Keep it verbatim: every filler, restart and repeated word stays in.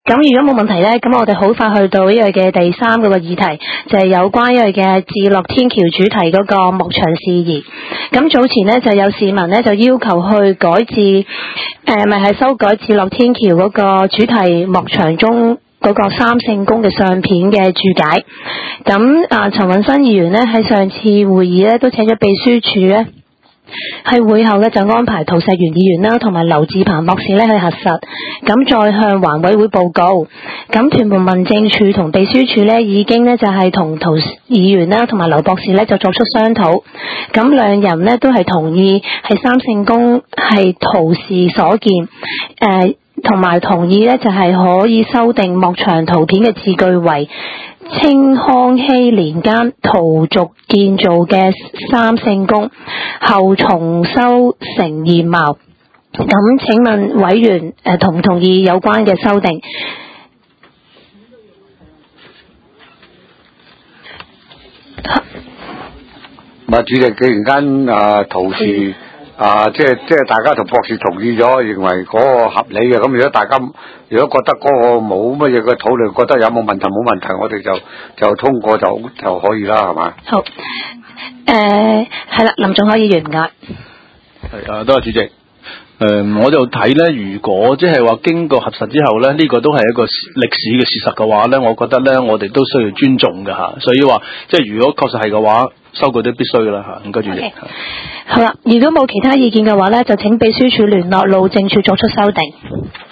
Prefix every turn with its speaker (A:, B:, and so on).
A: 咁如果冇問題咧，咁我哋好快去到呢個嘅第三嗰個議題，就係、是、有關呢個嘅置樂天橋主題嗰個幕牆事宜。咁早前呢，就有市民呢，就要求去改置，誒咪係修改置樂天橋嗰個主題幕牆中嗰個三聖宮嘅相片嘅注解。咁啊，陳允新議員呢，喺上次會議呢，都請咗秘書處呢，喺會後咧就安排陶石元議員啦，同埋劉志鵬博士咧去核實，咁再向環委會報告。咁屯門民政處同秘書處咧已經咧就係同陶議員啦，同埋劉博士咧就作出商討。咁兩人咧都係同意係三聖宮係陶氏所建，誒、呃，同埋同意咧就係可以修訂幕牆圖片嘅字句為清康熙年間陶族建造嘅三聖宮，後重修成現貌。咁請問委員誒同唔同意有關嘅修訂？
B: 唔係主席，既然間啊陶氏啊，即係即係大家同博士同意咗，認為嗰個合理嘅，咁如果大家如果覺得嗰個冇乜嘢嘅討論，覺得有冇問題冇問題，我哋就就通過就就可以啦，係嘛？
A: 好，誒係啦，林仲可議員唔該。
C: 係啊，多謝主席。誒、呃，我就睇咧，如果即係話經過核實之後咧，呢、這個都係一個歷史嘅事實嘅話咧，我覺得咧，我哋都需要尊重嘅嚇。所以話，即係如果確實係嘅話，修改都必須嘅啦嚇。唔該主席。Okay.
A: 好啦，如果冇其他意見嘅話咧，就請秘書處聯絡路政處作出修訂。